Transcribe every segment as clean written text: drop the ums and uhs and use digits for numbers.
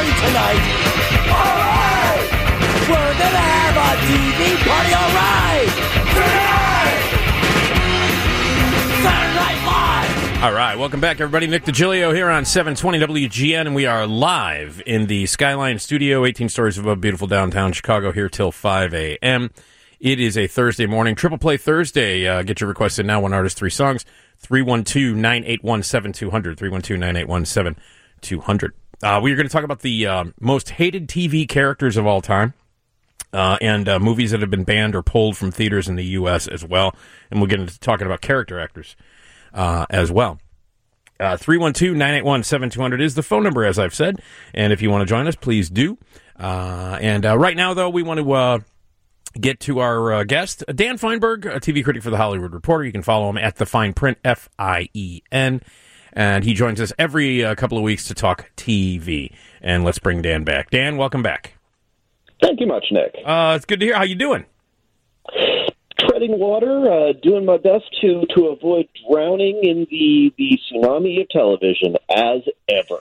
party tonight. Alright! We're gonna have a TV party, alright! Tonight! Saturday Night Live! All right, welcome back, everybody. Nick DiGilio here on 720 WGN, and we are live in the Skyline Studio, 18 stories above beautiful downtown Chicago, here till 5 a.m. It is a Thursday morning, Triple Play Thursday. Get your requests in now, one artist, three songs, 312-981-7200, 312-981-7200. We are going to talk about the most hated TV characters of all time. And movies that have been banned or pulled from theaters in the U.S. as well. And we'll get into talking about character actors as well. 312-981-7200 is the phone number, as I've said. And if you want to join us, please do. And right now, though, we want to get to our guest, Dan Fienberg, a TV critic for The Hollywood Reporter. You can follow him at The Fine Print, F-I-E-N. And he joins us every couple of weeks to talk TV. And let's bring Dan back. Dan, welcome back. Thank you much, Nick. It's good to hear. How you doing? Treading water, doing my best to avoid drowning in the tsunami of television, as ever.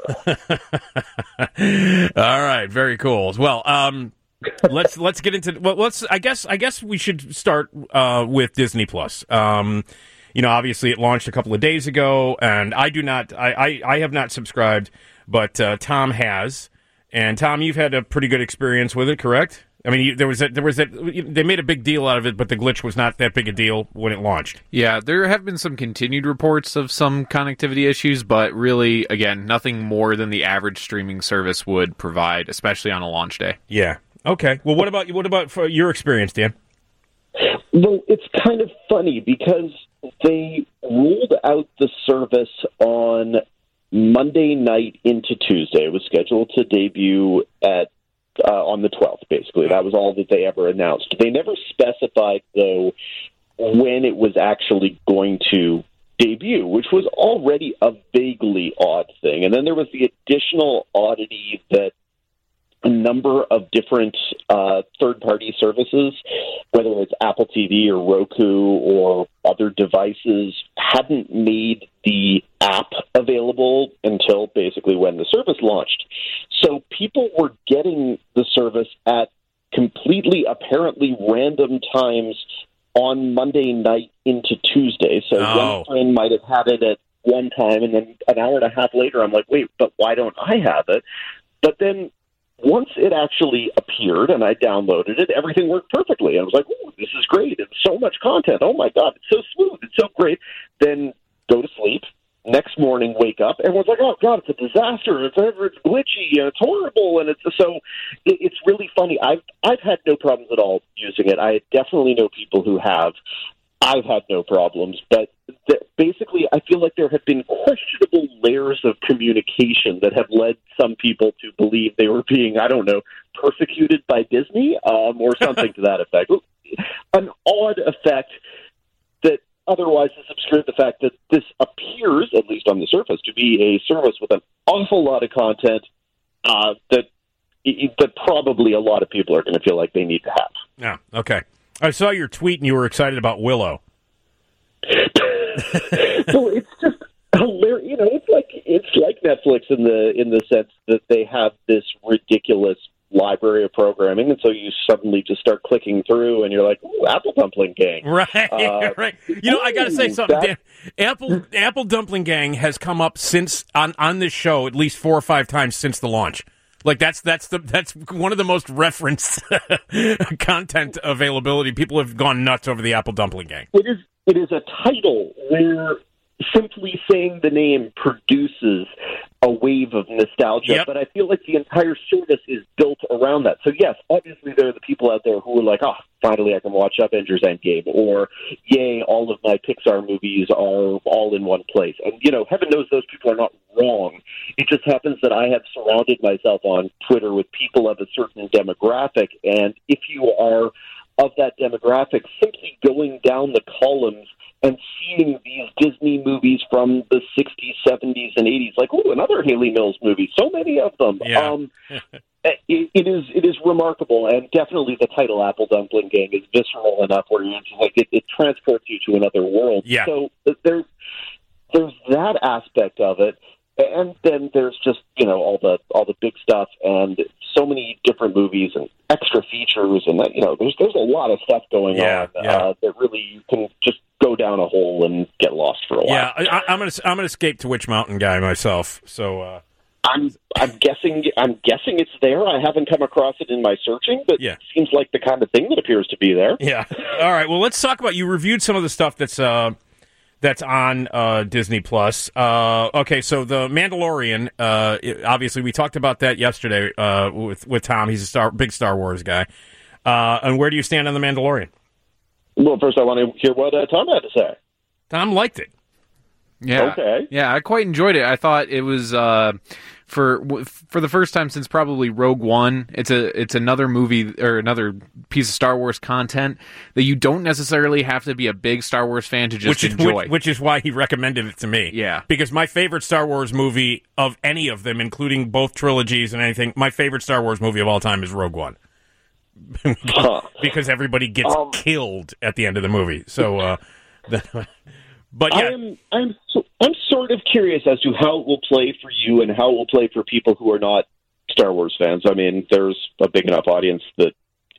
All right, very cool. Well, let's get into. Well, I guess we should start with Disney Plus. Obviously it launched a couple of days ago, and I have not subscribed, but Tom has. And Tom, you've had a pretty good experience with it, correct? I mean, they made a big deal out of it, but the glitch was not that big a deal when it launched. Yeah, there have been some continued reports of some connectivity issues, but really, again, nothing more than the average streaming service would provide, especially on a launch day. Yeah. Okay. Well, what about for your experience, Dan? Well, it's kind of funny because they rolled out the service on Monday night into Tuesday. It was scheduled to debut on the 12th, basically. That was all that they ever announced. They never specified, though, when it was actually going to debut, which was already a vaguely odd thing. And then there was the additional oddity that a number of different third-party services, whether it's Apple TV or Roku or other devices, hadn't made the app available until basically when the service launched. So people were getting the service at completely, apparently random times on Monday night into Tuesday. So one friend might have had it at one time, and then an hour and a half later, I'm like, wait, but why don't I have it? But then once it actually appeared and I downloaded it, everything worked perfectly. I was like, oh, this is great. It's so much content. Oh, my God, it's so smooth. It's so great. Then go to sleep. Next morning, wake up. Everyone's like, oh, God, it's a disaster. It's glitchy. And it's horrible. And it's really funny. I've had no problems at all using it. I definitely know people who have. I've had no problems, but basically I feel like there have been questionable layers of communication that have led some people to believe they were being, I don't know, persecuted by Disney or something to that effect. An odd effect that otherwise has obscured the fact that this appears, at least on the surface, to be a service with an awful lot of content that probably a lot of people are going to feel like they need to have. Yeah, okay. I saw your tweet, and you were excited about Willow. So it's just hilarious. It's like Netflix in the sense that they have this ridiculous library of programming, and so you suddenly just start clicking through, and you're like, "Ooh, Apple Dumpling Gang!" Right, right. I got to say something, Dan. Apple Dumpling Gang has come up since on this show at least 4 or 5 times since the launch. Like that's one of the most referenced content availability. People have gone nuts over the Apple Dumpling Gang. It is a title where simply saying the name produces a wave of nostalgia, yep. But I feel like the entire service is built around that. So yes, obviously there are the people out there who are like, oh, finally I can watch Avengers Endgame, or yay, all of my Pixar movies are all in one place. And, heaven knows those people are not wrong. It just happens that I have surrounded myself on Twitter with people of a certain demographic, and if you are of that demographic, simply going down the columns and seeing these Disney movies from the 60s, 70s, and 80s, like, ooh, another Haley Mills movie, so many of them. Yeah. It is remarkable, and definitely the title Apple Dumpling Gang is visceral enough where it transports you to another world. Yeah. So there's that aspect of it. And then there's just, all the big stuff and so many different movies and extra features, and there's a lot of stuff going on that really you can just go down a hole and get lost for a while. Yeah, I'm gonna escape to Witch Mountain guy myself. So I'm guessing it's there. I haven't come across it in my searching, but it seems like the kind of thing that appears to be there. Yeah. All right. Well, let's talk about. You reviewed some of the stuff that's on Disney Plus. Okay, so the Mandalorian. Obviously, we talked about that yesterday with Tom. He's a big Star Wars guy. And where do you stand on the Mandalorian? Well, first I want to hear what Tom had to say. Tom liked it. Yeah. Okay. Yeah, I quite enjoyed it. I thought it was for the first time since probably Rogue One. It's another movie or another piece of Star Wars content that you don't necessarily have to be a big Star Wars fan to just enjoy. Which is why he recommended it to me. Yeah. Because my favorite Star Wars movie of any of them, including both trilogies and anything, my favorite Star Wars movie of all time is Rogue One. Because everybody gets killed at the end of the movie. So, but yeah. I'm sort of curious as to how it will play for you and how it will play for people who are not Star Wars fans. I mean, there's a big enough audience that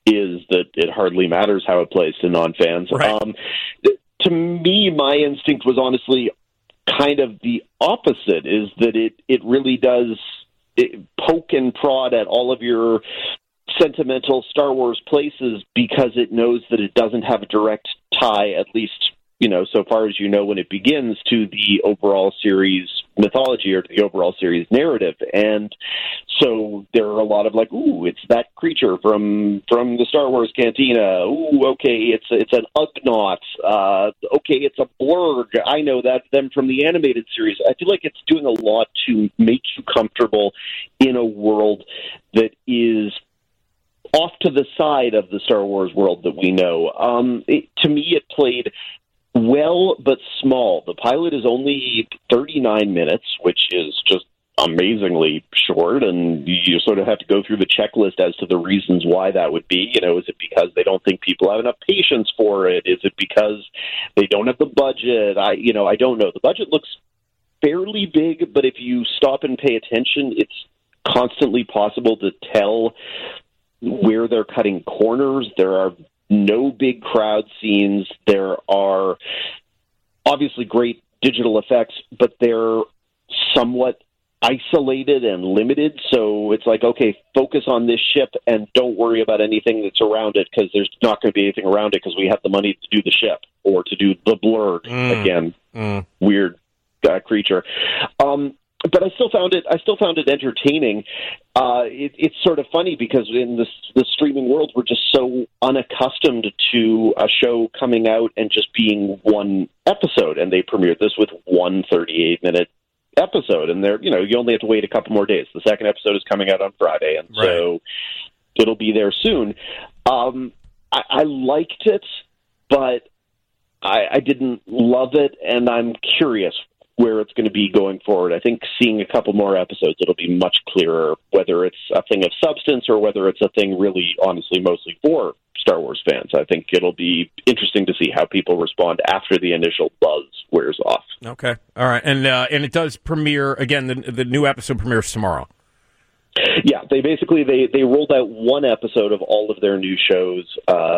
it hardly matters how it plays to non-fans. Right. To me, my instinct was honestly kind of the opposite, is that it really does poke and prod at all of your sentimental Star Wars places because it knows that it doesn't have a direct tie, at least so far as when it begins, to the overall series mythology or to the overall series narrative. And so there are a lot of ooh, it's that creature from the Star Wars Cantina. Ooh, okay, it's an Ugnaught. Okay, it's a Blurg. I know them from the animated series. I feel like it's doing a lot to make you comfortable in a world that is off to the side of the Star Wars world that we know. To me, it played well, but small. The pilot is only 39 minutes, which is just amazingly short, and you sort of have to go through the checklist as to the reasons why that would be. Is it because they don't think people have enough patience for it? Is it because they don't have the budget? I don't know. The budget looks fairly big, but if you stop and pay attention, it's constantly possible to tell where they're cutting corners. There are no big crowd scenes. There are obviously great digital effects, but they're somewhat isolated and limited. So it's okay, focus on this ship and don't worry about anything that's around it, because there's not going to be anything around it because we have the money to do the ship or to do the Blurg. Again, weird creature. But I still found it entertaining. It's sort of funny because in the streaming world, we're just so unaccustomed to a show coming out and just being one episode. And they premiered this with one 38-minute episode. And you only have to wait a couple more days. The second episode is coming out on Friday. And so it'll be there soon. I liked it, but I didn't love it. And I'm curious where it's going to be going forward. I think seeing a couple more episodes, it'll be much clearer whether it's a thing of substance or whether it's a thing really, honestly, mostly for Star Wars fans. I think it'll be interesting to see how people respond after the initial buzz wears off. Okay. All right. And it does premiere, again, the new episode premieres tomorrow. Yeah, they rolled out one episode of all of their new shows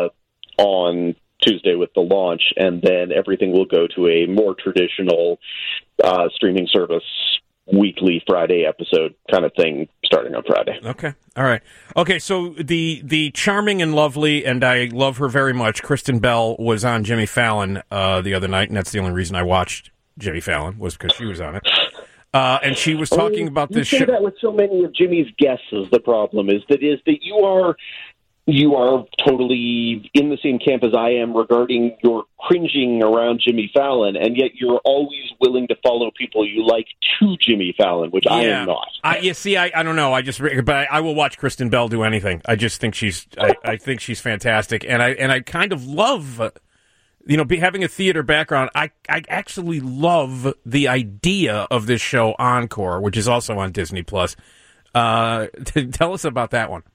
on Tuesday with the launch, and then everything will go to a more traditional streaming service weekly Friday episode kind of thing starting on Friday. Okay. All right. Okay, so the charming and lovely, and I love her very much, Kristen Bell was on Jimmy Fallon the other night, and that's the only reason I watched Jimmy Fallon was because she was on it. And she was talking about this show. You say that with so many of Jimmy's guests is the problem, is that you are totally in the same camp as I am regarding your cringing around Jimmy Fallon, and yet you're always willing to follow people you like to Jimmy Fallon, which I am not. I don't know. I will watch Kristen Bell do anything. I just think I think she's fantastic, and I kind of love, having a theater background. I actually love the idea of this show Encore, which is also on Disney Plus. Tell us about that one.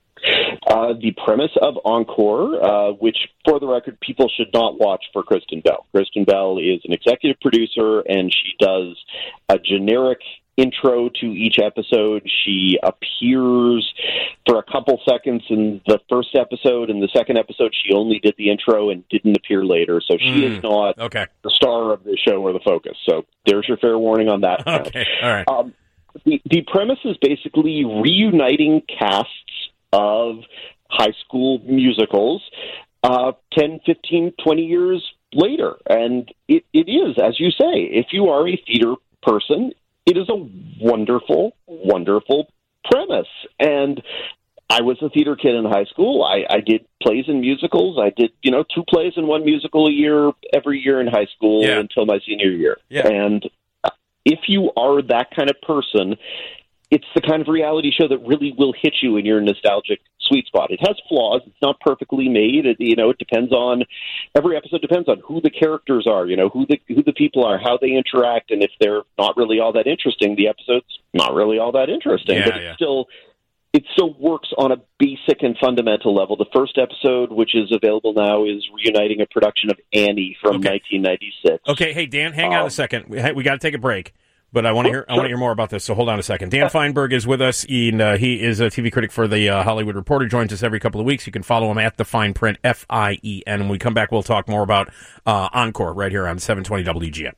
The premise of Encore, which, for the record, people should not watch for Kristen Bell. Kristen Bell is an executive producer, and she does a generic intro to each episode. She appears for a couple seconds in the first episode. In the second episode, she only did the intro and didn't appear later. So she is not the star of the show or the focus. So there's your fair warning on that. Okay, all right. The premise is basically reuniting casts of high school musicals 10, 15, 20 years later. And it is, as you say, if you are a theater person, it is a wonderful, wonderful premise. And I was a theater kid in high school. I did plays and musicals. I did, 2 plays and 1 musical a year every year in high school until my senior year. Yeah. And if you are that kind of person, it's the kind of reality show that really will hit you in your nostalgic sweet spot. It has flaws. It's not perfectly made. It depends on, every episode depends on who the characters are, who the people are, how they interact, and if they're not really all that interesting, the episode's not really all that interesting. But it still works on a basic and fundamental level. The first episode, which is available now, is reuniting a production of Annie from 1996. Okay, hey, Dan, hang on a second. We got to take a break. But I want to hear more about this, so hold on a second. Dan Feinberg is with us. He is a TV critic for the Hollywood Reporter. Joins us every couple of weeks. You can follow him at The Fine Print, FIEN. When we come back, we'll talk more about Encore right here on 720 WGN.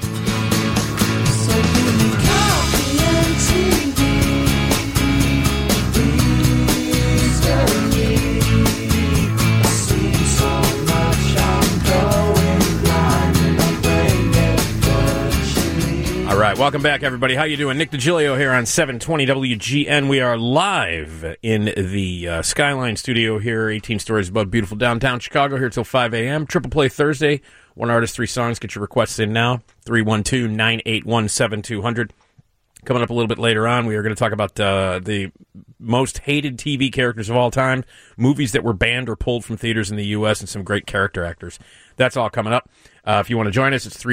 All right, welcome back, everybody. How you doing? Nick DiGilio here on 720 WGN. We are live in the Skyline studio here, 18 stories above beautiful downtown Chicago, here till 5 a.m. Triple Play Thursday, 1 artist, 3 songs. Get your requests in now, 312-981-7200. Coming up a little bit later on, we are going to talk about the most hated TV characters of all time, movies that were banned or pulled from theaters in the U.S., and some great character actors. That's all coming up. If you want to join us, it's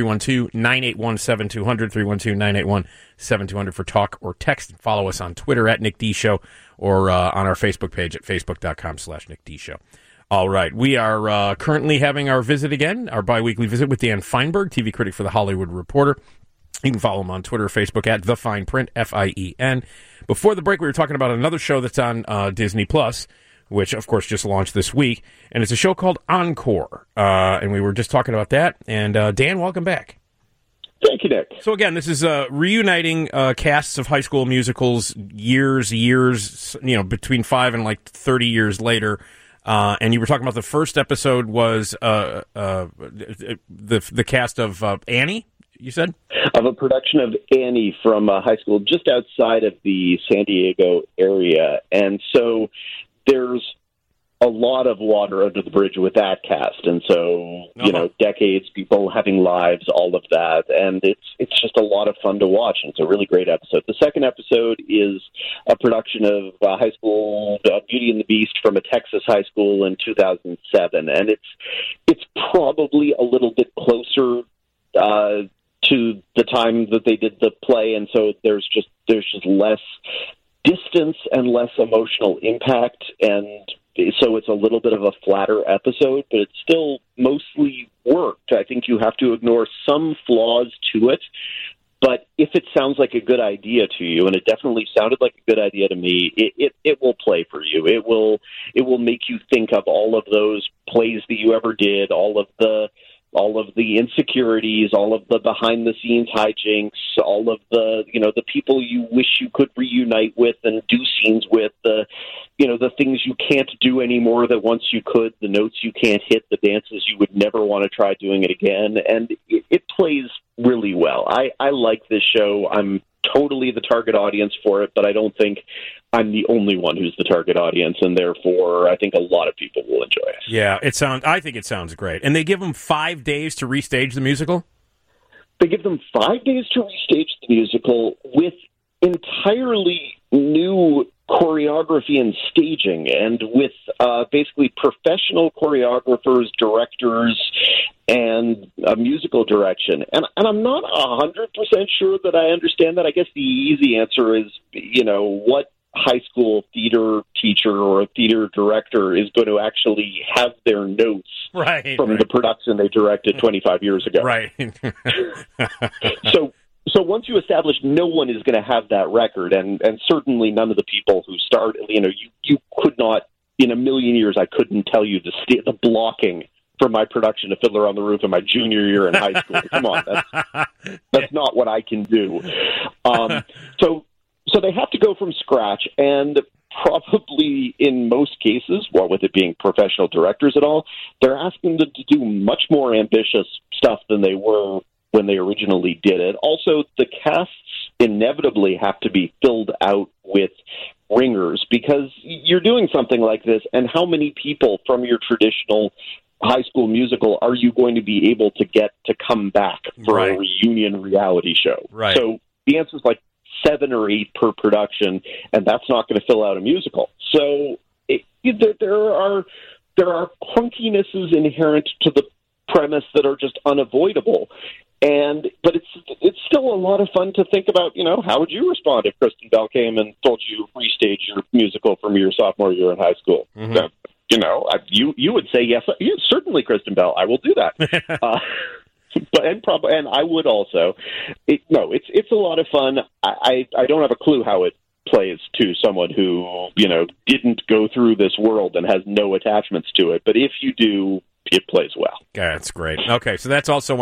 312-981-7200, 312-981-7200 for talk or text. Follow us on Twitter at Nick D Show or on our Facebook page at facebook.com/Nick D Show. All right, we are currently having our visit again, our biweekly visit with Dan Feinberg, TV critic for The Hollywood Reporter. You can follow him on Twitter or Facebook at The Fine Print, FIEN. Before the break, we were talking about another show that's on Disney+, which, of course, just launched this week, and it's a show called Encore, and we were just talking about that. And, Dan, welcome back. Thank you, Nick. So, again, this is reuniting casts of high school musicals years, between 5 and, 30 years later. And you were talking about the first episode was the cast of Annie, you said? Of a production of Annie from high school just outside of the San Diego area. And so there's a lot of water under the bridge with that cast. And so, decades, people having lives, all of that. And it's just a lot of fun to watch. And it's a really great episode. The second episode is a production of high school Beauty and the Beast from a Texas high school in 2007. And it's probably a little bit closer to the time that they did the play, and so there's just less distance and less emotional impact, and so it's a little bit of a flatter episode, but it still mostly worked. I think you have to ignore some flaws to it, but if it sounds like a good idea to you, and it definitely sounded like a good idea to me, it will play for you. It will make you think of all of those plays that you ever did, all of the insecurities, all of the behind-the-scenes hijinks, all of the people you wish you could reunite with and do scenes with, the things you can't do anymore that once you could, the notes you can't hit, the dances you would never want to try doing it again, and it plays really well. I like this show. I'm totally the target audience for it, but I don't think I'm the only one who's the target audience, and therefore I think a lot of people will enjoy it. Yeah, I think it sounds great. And they give them 5 days to restage the musical? They give them 5 days to restage the musical with entirely new choreography and staging, and with basically professional choreographers, directors, and a musical direction. And I'm not 100% sure that I understand that. I guess the easy answer is, what high school theater teacher or a theater director is going to actually have their notes from the production they directed 25 years ago. Right. So So once you establish, no one is going to have that record, and certainly none of the people who started. You could not, in a million years, I couldn't tell you the blocking for my production of Fiddler on the Roof in my junior year in high school. Come on, that's not what I can do. So they have to go from scratch, and probably in most cases, well, with it being professional directors at all, they're asking them to do much more ambitious stuff than they were when they originally did it. Also, the casts inevitably have to be filled out with ringers because you're doing something like this, and how many people from your traditional High School Musical are you going to be able to get to come back for a reunion reality show? Right. So the answer is like 7 or 8 per production, and that's not going to fill out a musical. So there are clunkinesses inherent to the premise that are just unavoidable. But it's still a lot of fun to think about, how would you respond if Kristen Bell came and told you restage your musical from your sophomore year in high school? Mm-hmm. You would say yes, certainly, Kristen Bell, I will do that. And I would also. It's a lot of fun. I don't have a clue how it plays to someone who didn't go through this world and has no attachments to it. But if you do, it plays well. Yeah, that's great. Okay, so that's also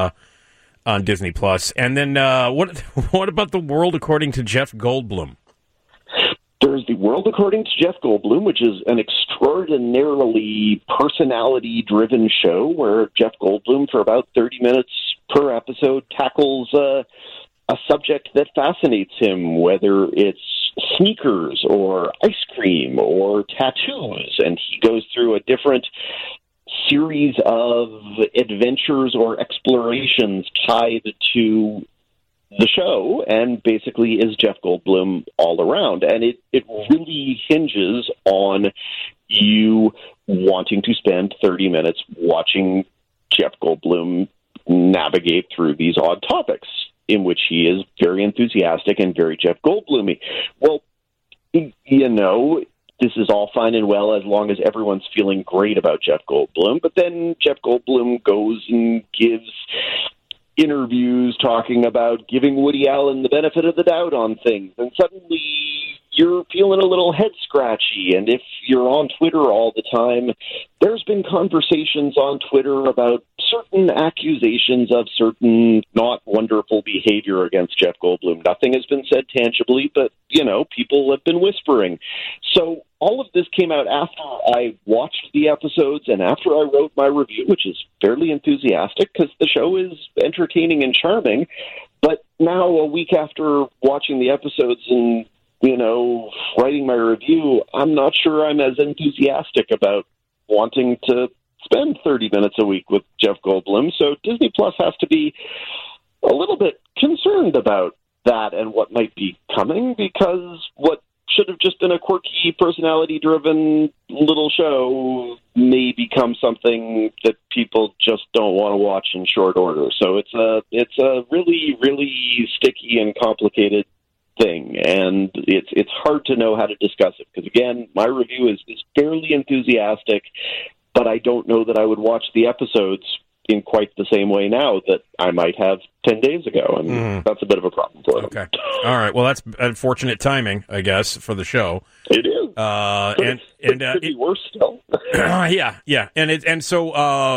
on Disney Plus. And then what about The World According to Jeff Goldblum? There's The World According to Jeff Goldblum, which is an extraordinarily personality-driven show where Jeff Goldblum, for about 30 minutes per episode, tackles a subject that fascinates him, whether it's sneakers or ice cream or tattoos. And he goes through a different series of adventures or explorations tied to the show, and basically is Jeff Goldblum all around. And it really hinges on you wanting to spend 30 minutes watching Jeff Goldblum navigate through these odd topics, in which he is very enthusiastic and very Jeff Goldblum-y. Well, this is all fine and well as long as everyone's feeling great about Jeff Goldblum, but then Jeff Goldblum goes and gives interviews talking about giving Woody Allen the benefit of the doubt on things, and suddenly you're feeling a little head scratchy. And if you're on Twitter all the time, there's been conversations on Twitter about certain accusations of certain not wonderful behavior against Jeff Goldblum. Nothing has been said tangibly, but, people have been whispering. So all of this came out after I watched the episodes and after I wrote my review, which is fairly enthusiastic because the show is entertaining and charming. But now, a week after watching the episodes and writing my review, I'm not sure I'm as enthusiastic about wanting to spend 30 minutes a week with Jeff Goldblum. So Disney Plus has to be a little bit concerned about that and what might be coming, because what should have just been a quirky, personality-driven little show may become something that people just don't want to watch in short order. So it's a really, really sticky and complicated thing, and it's hard to know how to discuss it, because again, my review is fairly enthusiastic, but I don't know that I would watch the episodes in quite the same way now that I might have 10 days ago, and that's a bit of a problem for them. Okay. All right. Well, that's unfortunate timing, I guess, for the show. It is. It could be worse still. Yeah. And so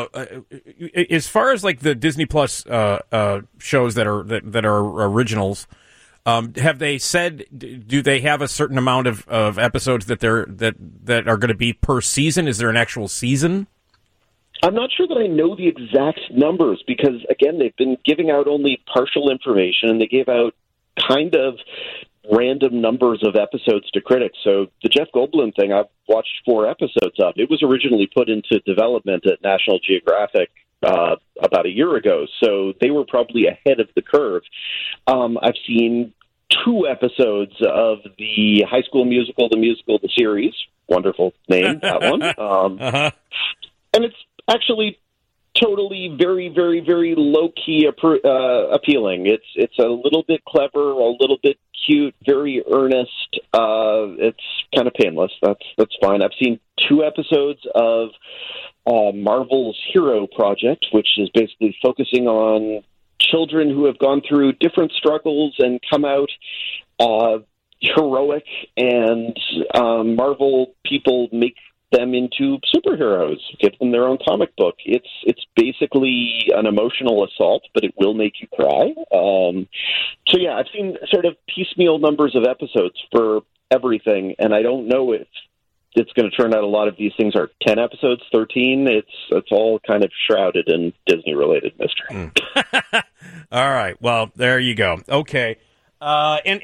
as far as like the Disney Plus shows that are originals, have they said, do they have a certain amount of episodes that are going to be per season? Is there an actual season? I'm not sure that I know the exact numbers because, again, they've been giving out only partial information, and they gave out kind of random numbers of episodes to critics. So the Jeff Goldblum thing, I've watched 4 episodes of. It was originally put into development at National Geographic about a year ago, so they were probably ahead of the curve. I've seen 2 episodes of the High School Musical, the series. Wonderful name, that one. And it's actually totally very, very, very low-key appealing. It's a little bit clever, a little bit cute, very earnest. It's kind of painless. That's fine. I've seen 2 episodes of Marvel's Hero Project, which is basically focusing on children who have gone through different struggles and come out heroic, and Marvel people make them into superheroes, give them their own comic book. It's basically an emotional assault, but it will make you cry. So yeah, I've seen sort of piecemeal numbers of episodes for everything, and I don't know if it's going to turn out a lot of these things are 10 episodes, 13. It's all kind of shrouded in Disney-related mystery. All right. Well, there you go. Okay. How are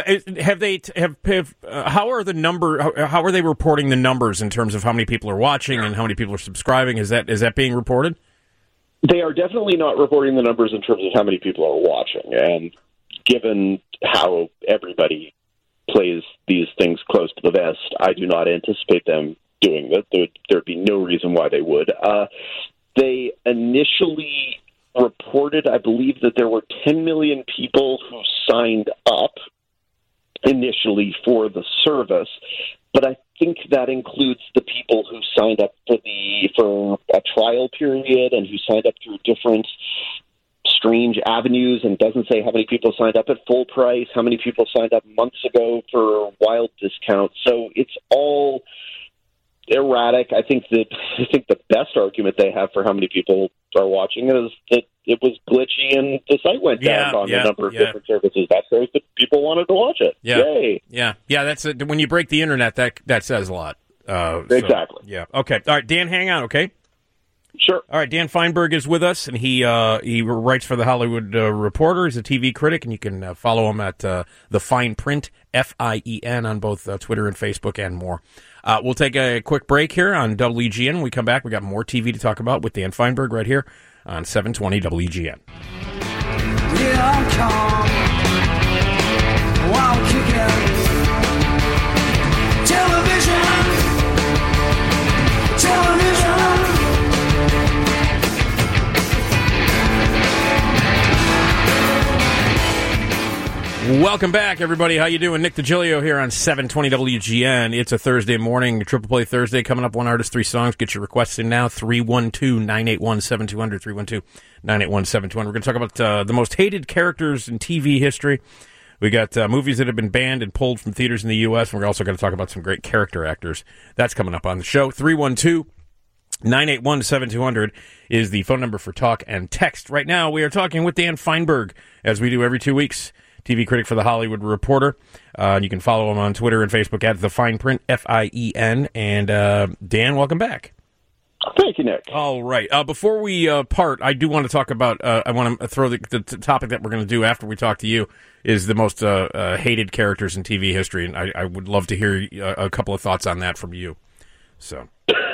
they reporting the numbers in terms of how many people are watching and how many people are subscribing? Is that being reported? They are definitely not reporting the numbers in terms of how many people are watching. And given how everybody plays these things close to the vest, I do not anticipate them doing that. There'd be no reason why they would. They initially reported, I believe, that there were 10 million people who signed up initially for the service, but I think that includes the people who signed up for a trial period and who signed up through different strange avenues, and doesn't say how many people signed up at full price, how many people signed up months ago for wild discounts. So it's all erratic. I think the best argument they have for how many people are watching is that it was glitchy and the site went down on a number of different services. That shows that people wanted to watch it. Yeah. Yay. Yeah. That's it. When you break the internet, that says a lot. Exactly. Yeah. Okay. All right, Dan, hang on. Okay. Sure. All right, Dan Feinberg is with us, and he writes for The Hollywood Reporter. He's a TV critic, and you can follow him at The Fine Print, FIEN, on both Twitter and Facebook and more. We'll take a quick break here on WGN. When we come back, we got more TV to talk about with Dan Feinberg right here on 720 WGN. Yeah, I'm calm while kicking television. Welcome back, everybody. How you doing? Nick DiGilio here on 720 WGN. It's a Thursday morning, Triple Play Thursday. Coming up, one artist, three songs. Get your requests in now, 312-981-7200, 312-981-7200. We're going to talk about the most hated characters in TV history. We got movies that have been banned and pulled from theaters in the U.S., and we're also going to talk about some great character actors. That's coming up on the show. 312-981-7200 is the phone number for talk and text. Right now, we are talking with Dan Feinberg, as we do every 2 weeks. TV critic for The Hollywood Reporter. You can follow him on Twitter and Facebook at The Fine Print, FIEN. And Dan, welcome back. Thank you, Nick. All right. Before we part, I do want to talk about, I want to throw the topic that we're going to do after we talk to you is the most hated characters in TV history. And I would love to hear a couple of thoughts on that from you. So.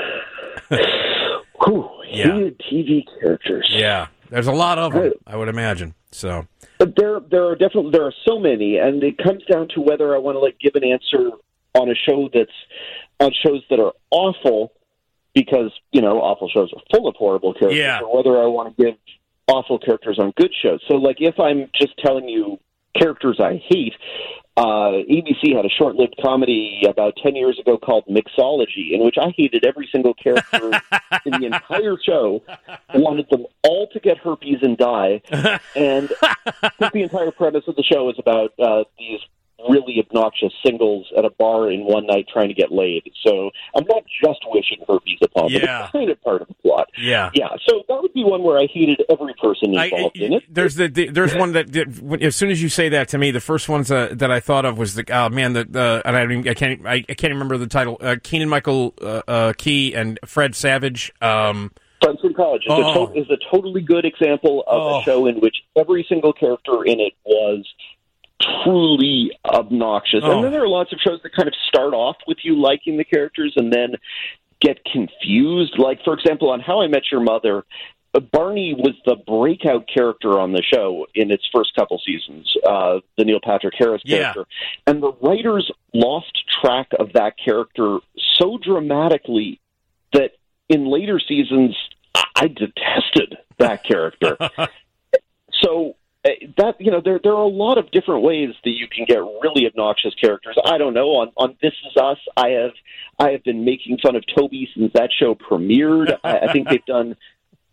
Hated TV characters. Yeah. There's a lot of them, I would imagine. So. But there are so many, and it comes down to whether I want to give an answer on shows that are awful, because awful shows are full of horrible characters, or whether I want to give awful characters on good shows. So, if I'm just telling you characters I hate, ABC had a short-lived comedy about 10 years ago called Mixology, in which I hated every single character in the entire show, wanted them all to get herpes and die, and I think the entire premise of the show is about these really obnoxious singles at a bar in one night trying to get laid. So I'm not just wishing herpes upon them. It's kind of part of the plot. Yeah. So that would be one where I hated every person involved in it. There's one that as soon as you say that to me, the first ones that I thought of was I can't remember the title. Keegan-Michael Key and Fred Savage. Friends from College is a totally good example of a show in which every single character in it was truly obnoxious. And then there are lots of shows that kind of start off with you liking the characters and then get confused. Like, for example, on How I Met Your Mother, Barney was the breakout character on the show in its first couple seasons, the Neil Patrick Harris character. And the writers lost track of that character so dramatically that in later seasons, I detested that character. So that there are a lot of different ways that you can get really obnoxious characters. I don't know. On This Is Us, I have been making fun of Toby since that show premiered. I think they've done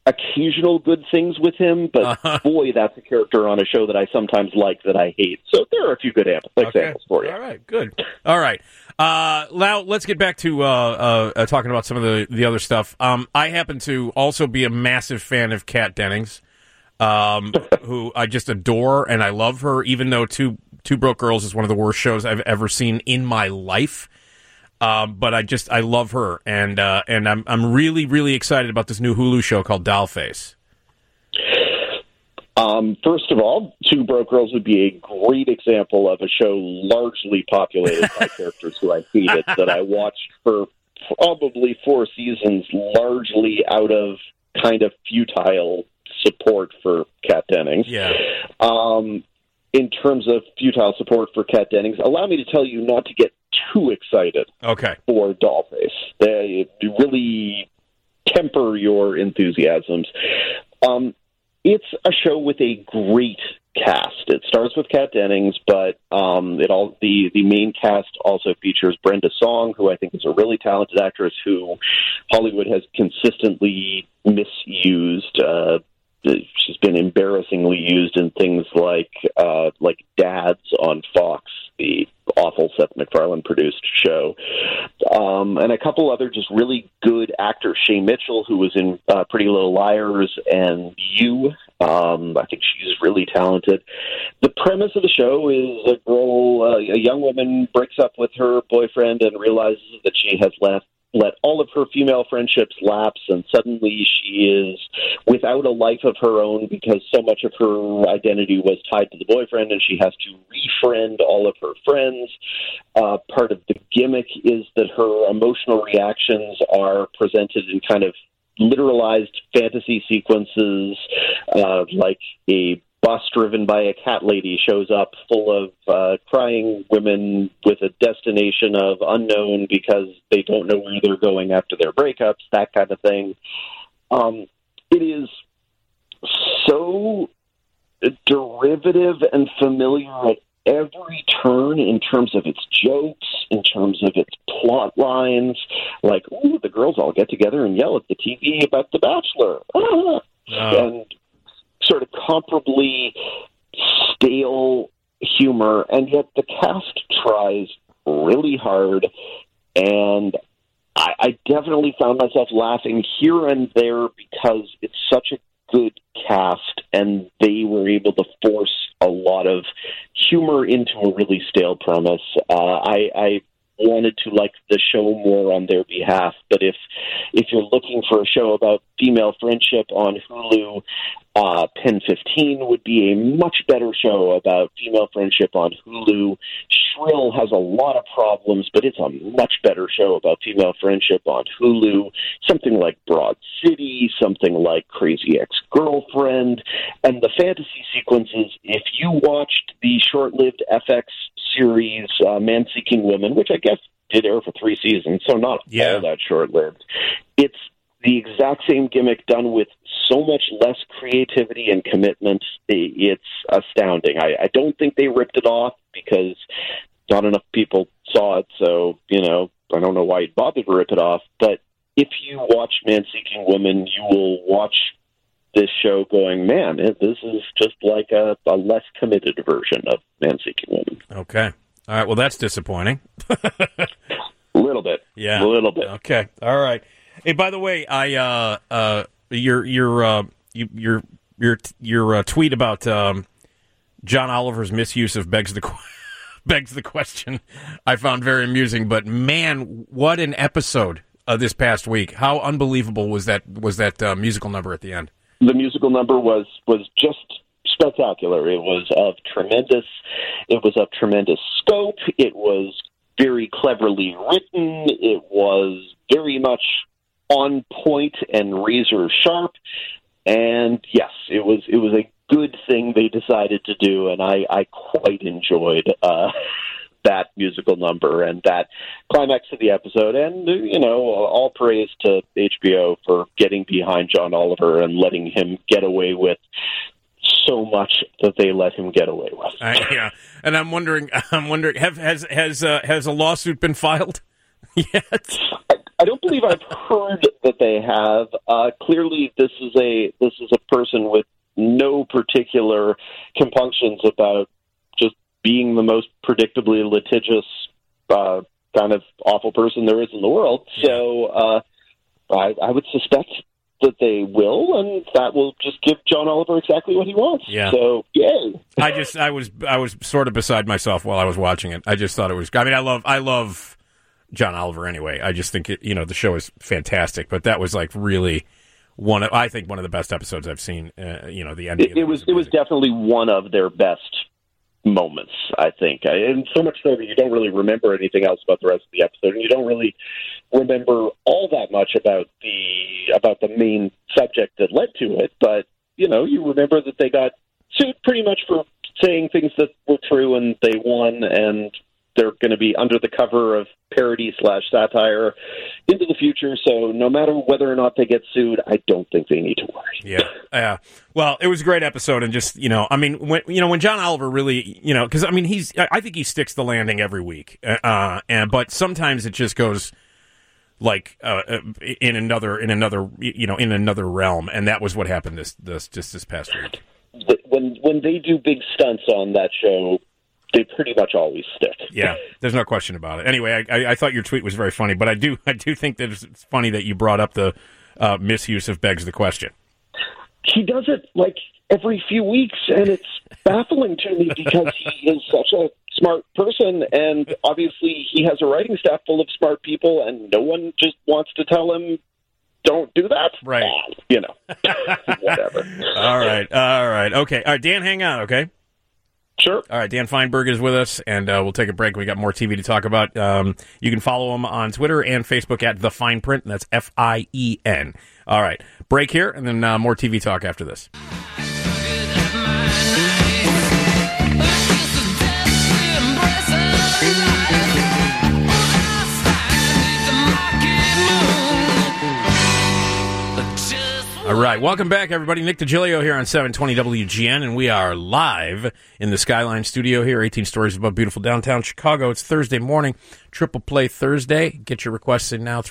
occasional good things with him, but boy, that's a character on a show that I sometimes like that I hate. So there are a few good examples for you. All right, good. All right. Now, let's get back to talking about some of the other stuff. I happen to also be a massive fan of Kat Dennings, who I just adore, and I love her, even though Two Broke Girls is one of the worst shows I've ever seen in my life. But I love her, and I'm really, really excited about this new Hulu show called Dollface. First of all, Two Broke Girls would be a great example of a show largely populated by characters who I hated, that I watched for probably 4 seasons, largely out of kind of futile support for Kat Dennings. Yeah. In terms of futile support for Kat Dennings, allow me to tell you not to get too excited for Dollface. They really temper your enthusiasms. It's a show with a great cast. It starts with Kat Dennings, but the main cast also features Brenda Song, who I think is a really talented actress who Hollywood has consistently misused. She's been embarrassingly used in things like Dads on Fox, the awful Seth MacFarlane-produced show, and a couple other just really good actors. Shay Mitchell, who was in Pretty Little Liars, and You. I think she's really talented. The premise of the show is a young woman breaks up with her boyfriend and realizes that she has let all of her female friendships lapse, and suddenly she is without a life of her own because so much of her identity was tied to the boyfriend, and she has to refriend all of her friends. Part of the gimmick is that her emotional reactions are presented in kind of literalized fantasy sequences, like a bus driven by a cat lady shows up full of crying women with a destination of unknown because they don't know where they're going after their breakups, that kind of thing. It is so derivative and familiar at every turn in terms of its jokes, in terms of its plot lines, like, ooh, the girls all get together and yell at the TV about The Bachelor. And sort of comparably stale humor, and yet the cast tries really hard, and I definitely found myself laughing here and there because it's such a good cast, and they were able to force a lot of humor into a really stale premise. I wanted to like the show more on their behalf, but if you're looking for a show about female friendship on Hulu, Pen 15 would be a much better show about female friendship on Hulu. Shrill has a lot of problems, but it's a much better show about female friendship on Hulu. Something like Broad City, something like Crazy Ex-Girlfriend, and the fantasy sequences. If you watched the short-lived FX series Man Seeking Woman, which I guess did air for 3 seasons, so not all that short-lived, it's the exact same gimmick done with so much less creativity and commitment. It's astounding. I don't think they ripped it off because not enough people saw it, so, I don't know why you'd bother to rip it off. But if you watch Man Seeking Woman, you will watch this show going, man, this is just like a less committed version of Man Seeking Woman. Okay. All right, well, that's disappointing. A little bit. Yeah. A little bit. Okay. All right. Hey, by the way, your tweet about John Oliver's misuse of begs the question, I found very amusing. But man, what an episode this past week! How unbelievable was that musical number at the end? The musical number was just spectacular. It was of tremendous scope. It was very cleverly written. It was very much on point and razor sharp, and yes, it was a good thing they decided to do, and I quite enjoyed that musical number and that climax of the episode. And all praise to HBO for getting behind John Oliver and letting him get away with so much that they let him get away with. Yeah, and I'm wondering, has a lawsuit been filed yet? I don't believe I've heard that they have. Clearly, this is a person with no particular compunctions about just being the most predictably litigious kind of awful person there is in the world. So I would suspect that they will, and that will just give John Oliver exactly what he wants. Yeah. So, yay. I was sort of beside myself while I was watching it. I just thought it was. I mean, I love John Oliver anyway. I just think the show is fantastic. But that was like really I think one of the best episodes I've seen. The ending. It was definitely one of their best moments, I think, and so much so that you don't really remember anything else about the rest of the episode, and you don't really remember all that much about the main subject that led to it. But you remember that they got sued pretty much for saying things that were true, and they won, and they're going to be under the cover of parody/satire into the future. So no matter whether or not they get sued, I don't think they need to worry. Yeah. Well, it was a great episode, and just when John Oliver really, because I mean I think he sticks the landing every week, but sometimes it just goes like in another realm, and that was what happened this past week. When they do big stunts on that show, they pretty much always stick. Yeah, there's no question about it. Anyway, I thought your tweet was very funny, but I do think that it's funny that you brought up the misuse of Begs the Question. He does it like every few weeks, and it's baffling to me because he is such a smart person, and obviously he has a writing staff full of smart people, and no one just wants to tell him, don't do that. Right. Whatever. All right. Okay. All right, Dan, hang on, okay? Sure. All right, Dan Feinberg is with us, and we'll take a break. We got more TV to talk about. You can follow him on Twitter and Facebook at The Fine Print, and that's FIEN. All right, break here, and then more TV talk after this. All right, welcome back, everybody. Nick DiGilio here on 720 WGN, and we are live in the Skyline studio here, 18 stories above beautiful downtown Chicago. It's Thursday morning, Triple Play Thursday. Get your requests in now,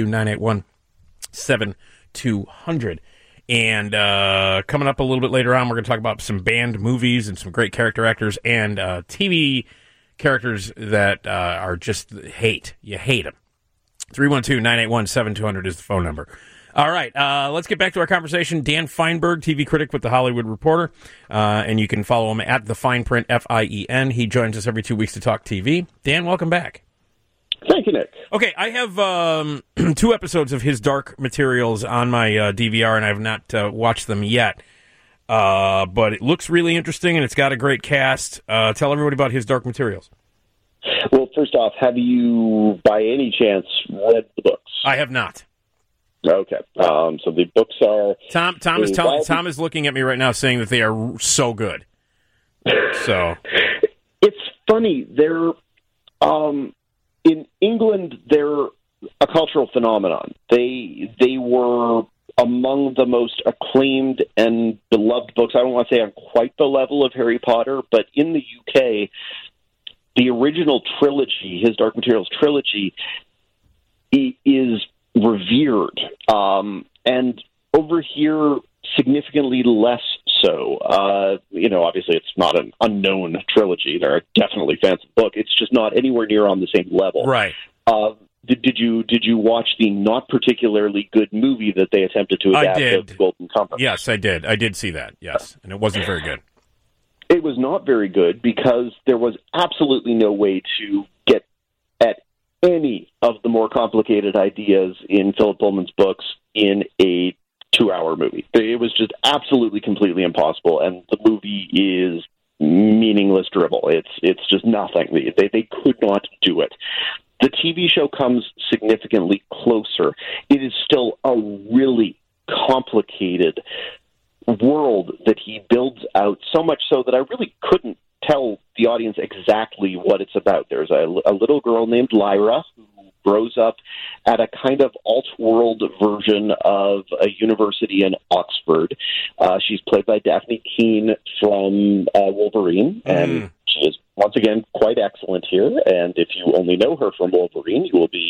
312-981-7200. And coming up a little bit later on, we're going to talk about some banned movies and some great character actors and TV characters that are just hate. You hate them. 312-981-7200 is the phone number. All right, let's get back to our conversation. Dan Feinberg, TV critic with The Hollywood Reporter, and you can follow him at The Fine Print, FIEN. He joins us every 2 weeks to talk TV. Dan, welcome back. Thank you, Nick. Okay, I have 2 episodes of His Dark Materials on my DVR, and I have not watched them yet. But it looks really interesting, and it's got a great cast. Tell everybody about His Dark Materials. Well, first off, have you, by any chance, read the books? I have not. Okay, so the books are... Tom is looking at me right now saying that they are so good. So it's funny. They're in England. They're a cultural phenomenon. They were among the most acclaimed and beloved books. I don't want to say on quite the level of Harry Potter, but in the UK, the original trilogy, His Dark Materials trilogy, is revered, and over here significantly less so. Obviously it's not an unknown trilogy. There are definitely fans of the book. It's just not anywhere near on the same level. Right. Did you watch the not particularly good movie that they attempted to adapt of The Golden Compass? Yes, I did. I did see that, yes, and it wasn't very good. It was not very good because there was absolutely no way to get at any of the more complicated ideas in Philip Pullman's books in a 2-hour movie. It was just absolutely, completely impossible, and the movie is meaningless dribble. It's just nothing. They could not do it. The TV show comes significantly closer. It is still a really complicated world that he builds out, so much so that I really couldn't tell the audience exactly what it's about. There's a little girl named Lyra who grows up at a kind of alt-world version of a university in Oxford. She's played by Daphne Keane from Wolverine, and she is, once again, quite excellent here. And if you only know her from Wolverine, you will be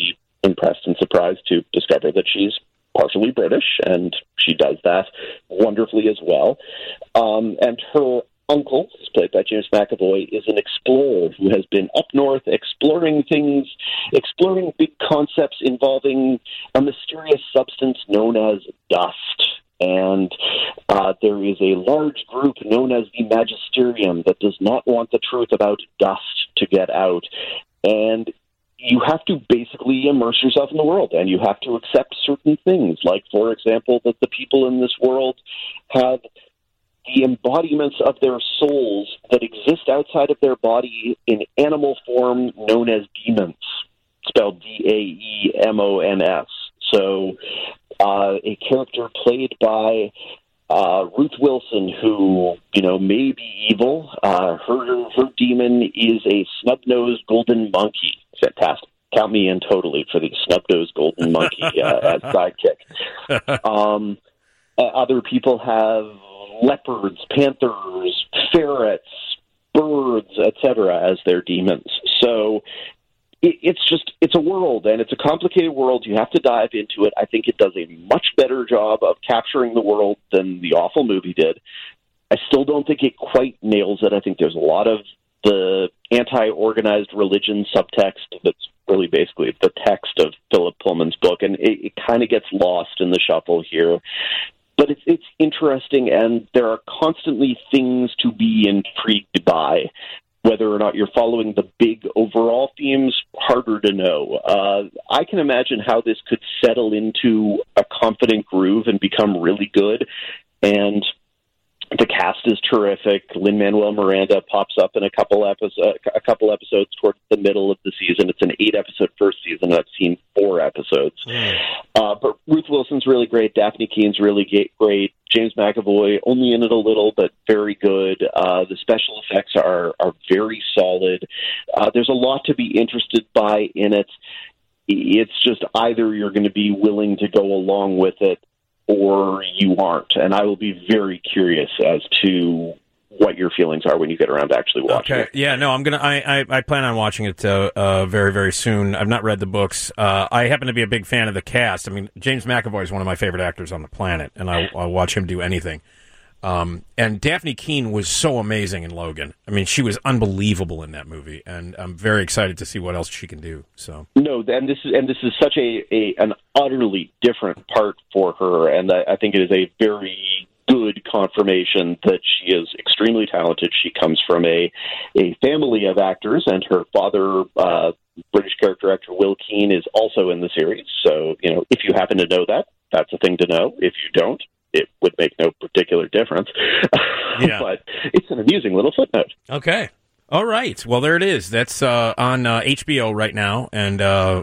impressed and surprised to discover that she's partially British, and she does that wonderfully as well. And her uncle, who's played by James McAvoy, is an explorer who has been up north exploring things, exploring big concepts involving a mysterious substance known as dust. And there is a large group known as the Magisterium that does not want the truth about dust to get out. And you have to basically immerse yourself in the world, and you have to accept certain things, like, for example, that the people in this world have the embodiments of their souls that exist outside of their body in animal form known as demons, spelled Daemons. So a character played by Ruth Wilson, who, may be evil. Her demon is a snub-nosed golden monkey. Fantastic. Count me in totally for the snub-nosed golden monkey as sidekick. Other people have leopards, panthers, ferrets, birds, etc. as their demons. So it's a world, and it's a complicated world. You have to dive into it. I think it does a much better job of capturing the world than the awful movie did. I still don't think it quite nails it. I think there's a lot of the anti-organized religion subtext that's really basically the text of Philip Pullman's book, and it kind of gets lost in the shuffle here. But it's interesting, and there are constantly things to be intrigued by. Whether or not you're following the big overall themes, harder to know. I can imagine how this could settle into a confident groove and become really good. And the cast is terrific. Lin-Manuel Miranda pops up in a couple episodes towards the middle of the season. It's an 8-episode first season, and I've seen 4 episodes. But Ruth Wilson's really great. Daphne Keene's really great. James McAvoy, only in it a little, but very good. The special effects are very solid. There's a lot to be interested by in it. It's just either you're going to be willing to go along with it or you aren't. And I will be very curious as to what your feelings are when you get around to actually watching it. Yeah, no, I plan on watching it very, very soon. I've not read the books. I happen to be a big fan of the cast. I mean, James McAvoy is one of my favorite actors on the planet, and I'll watch him do anything. And Daphne Keene was so amazing in Logan. I mean, she was unbelievable in that movie, and I'm very excited to see what else she can do. So no, and this is such an utterly different part for her, and I think it is a very good confirmation that she is extremely talented. She comes from a family of actors, and her father, British character actor Will Keane, is also in the series. So, if you happen to know that, that's a thing to know. If you don't, it would make no particular difference. Yeah. But it's an amusing little footnote. Okay. All right. Well, there it is. That's on HBO right now, and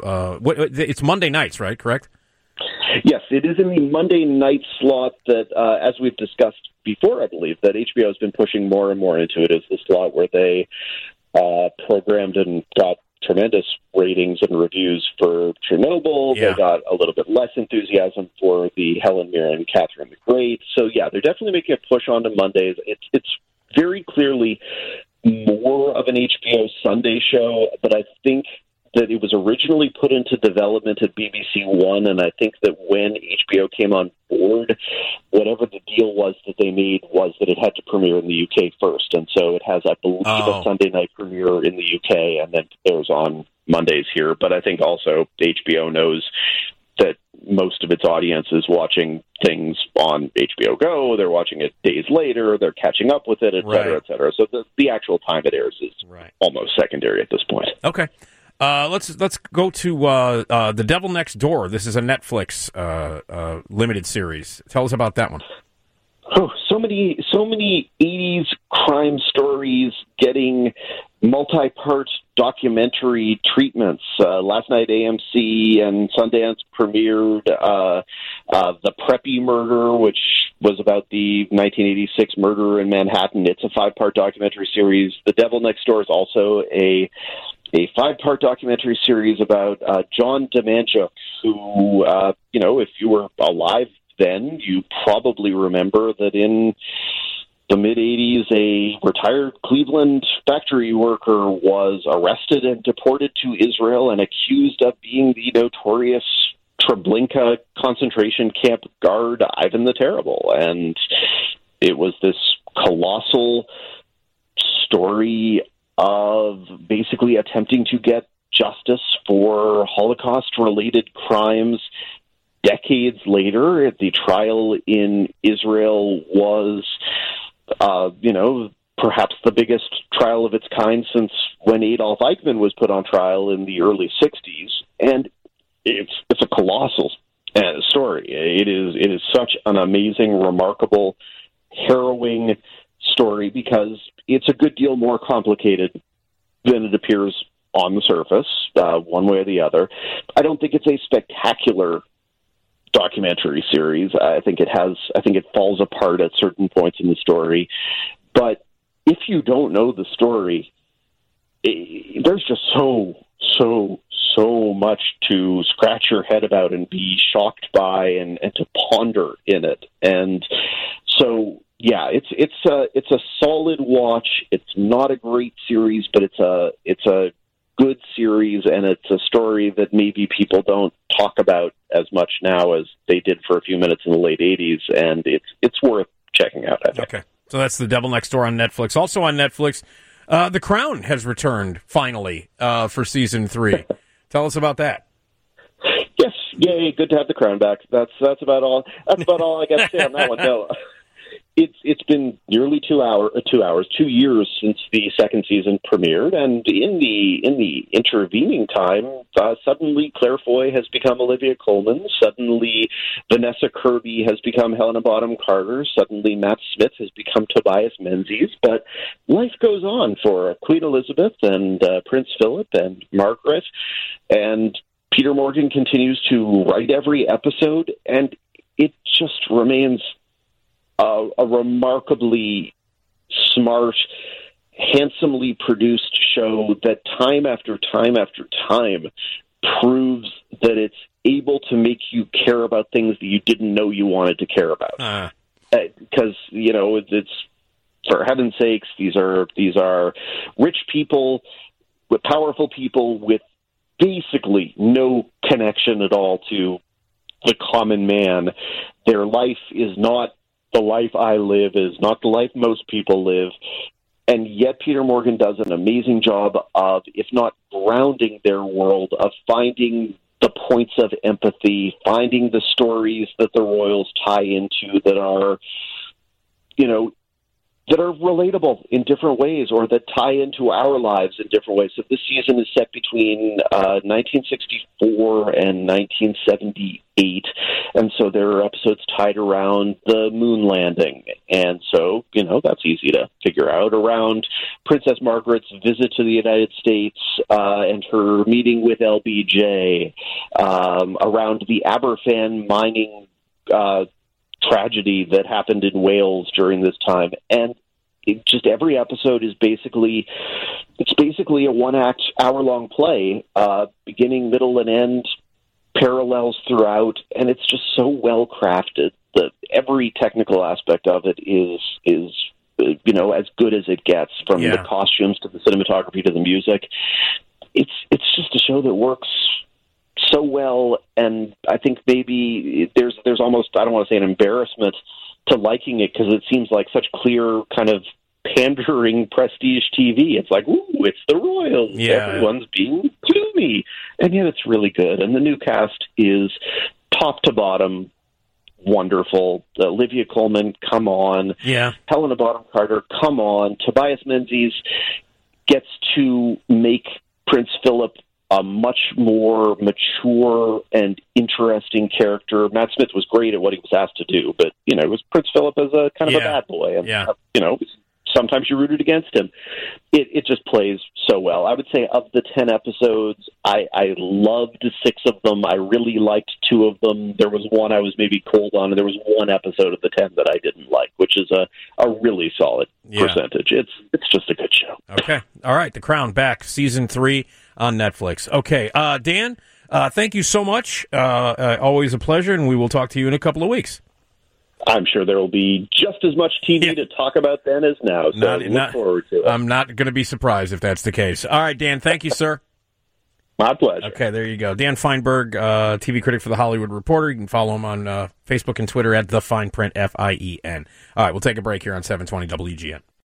it's Monday nights, right? Correct? Yes, it is in the Monday night slot that, as we've discussed before, I believe, that HBO has been pushing more and more into it, is the slot where they programmed and got tremendous ratings and reviews for Chernobyl. Yeah. They got a little bit less enthusiasm for the Helen Mirren, Catherine the Great. So, yeah, they're definitely making a push onto Mondays. It's very clearly more of an HBO Sunday show, but I think that it was originally put into development at BBC One, and I think that when HBO came on board, whatever the deal was that they made was that it had to premiere in the UK first, and so it has, I believe, a Sunday night premiere in the UK, and then airs on Mondays here. But I think also HBO knows that most of its audience is watching things on HBO Go. They're watching it days later. They're catching up with it, et cetera, et cetera. So the actual time it airs is almost secondary at this point. Okay. Let's go to The Devil Next Door. This is a Netflix limited series. Tell us about that one. Oh, so many 80s crime stories getting multi-part documentary treatments. Last night, AMC and Sundance premiered The Preppy Murder, which was about the 1986 murder in Manhattan. It's a 5-part documentary series. The Devil Next Door is also a 5-part documentary series about John Demanjuk, who, if you were alive then, you probably remember that in the mid-'80s, a retired Cleveland factory worker was arrested and deported to Israel and accused of being the notorious Treblinka concentration camp guard Ivan the Terrible. And it was this colossal story of basically attempting to get justice for Holocaust-related crimes. Decades later, the trial in Israel was, perhaps the biggest trial of its kind since when Adolf Eichmann was put on trial in the early 60s. And it's a colossal story. It is such an amazing, remarkable, harrowing story because it's a good deal more complicated than it appears on the surface, one way or the other. I don't think it's a spectacular documentary series. I think it falls apart at certain points in the story. But if you don't know the story, there's just so much to scratch your head about and be shocked by and to ponder in it. And so, yeah, it's a solid watch. It's not a great series, but it's a good series, and it's a story that maybe people don't talk about as much now as they did for a few minutes in the late 80s, and it's worth checking out, I think. Okay, so that's The Devil Next Door on Netflix. Also on Netflix, The Crown has returned, finally, for Season 3. Tell us about that. Yes, yay, good to have The Crown back. That's about all I got to say on that one. No. It's been nearly 2 years since the second season premiered, and in the intervening time, suddenly Claire Foy has become Olivia Colman. Suddenly, Vanessa Kirby has become Helena Bonham Carter. Suddenly, Matt Smith has become Tobias Menzies. But life goes on for Queen Elizabeth and Prince Philip and Margaret, and Peter Morgan continues to write every episode, and it just remains a remarkably smart, handsomely produced show that time after time after time proves that it's able to make you care about things that you didn't know you wanted to care about. Because, it's, for heaven's sakes, these are rich people, with powerful people with basically no connection at all to the common man. Their life is not the life I live, is not the life most people live, and yet Peter Morgan does an amazing job of, if not grounding their world, of finding the points of empathy, finding the stories that the royals tie into that are, that are relatable in different ways or that tie into our lives in different ways. So this season is set between 1964 and 1978, and so there are episodes tied around the moon landing, and so, that's easy to figure out, around Princess Margaret's visit to the United States and her meeting with LBJ, around the Aberfan mining tragedy that happened in Wales during this time. And just every episode is basically a one-act, hour-long play, beginning, middle, and end, parallels throughout, and it's just so well crafted that every technical aspect of it is as good as it gets, from the costumes to the cinematography to the music. It's just a show that works so well, and I think maybe there's almost, I don't want to say an embarrassment to liking it, because it seems like such clear kind of pandering prestige TV. It's like, ooh, it's the Royals. Yeah. Everyone's being gloomy, and yet it's really good. And the new cast is top to bottom wonderful. Olivia Colman, come on. Yeah. Helena Bonham Carter, come on. Tobias Menzies gets to make Prince Philip a much more mature and interesting character. Matt Smith was great at what he was asked to do, but, it was Prince Philip as a kind of a bad boy. And, sometimes you rooted against him. It just plays so well. I would say of the 10 episodes, I loved 6 of them. I really liked 2 of them. There was one I was maybe cold on, and there was one episode of the 10 that I didn't like, which is a really solid percentage. It's just a good show. Okay. All right. The Crown back, Season 3 on Netflix. Okay. Dan, thank you so much. Always a pleasure, and we will talk to you in a couple of weeks. I'm sure there will be just as much TV to talk about then as now. So look forward to it. I'm not going to be surprised if that's the case. All right, Dan, thank you, sir. My pleasure. Okay, there you go. Dan Feinberg, TV critic for The Hollywood Reporter. You can follow him on Facebook and Twitter at The Fine Print, FIEN. All right, we'll take a break here on 720 WGN.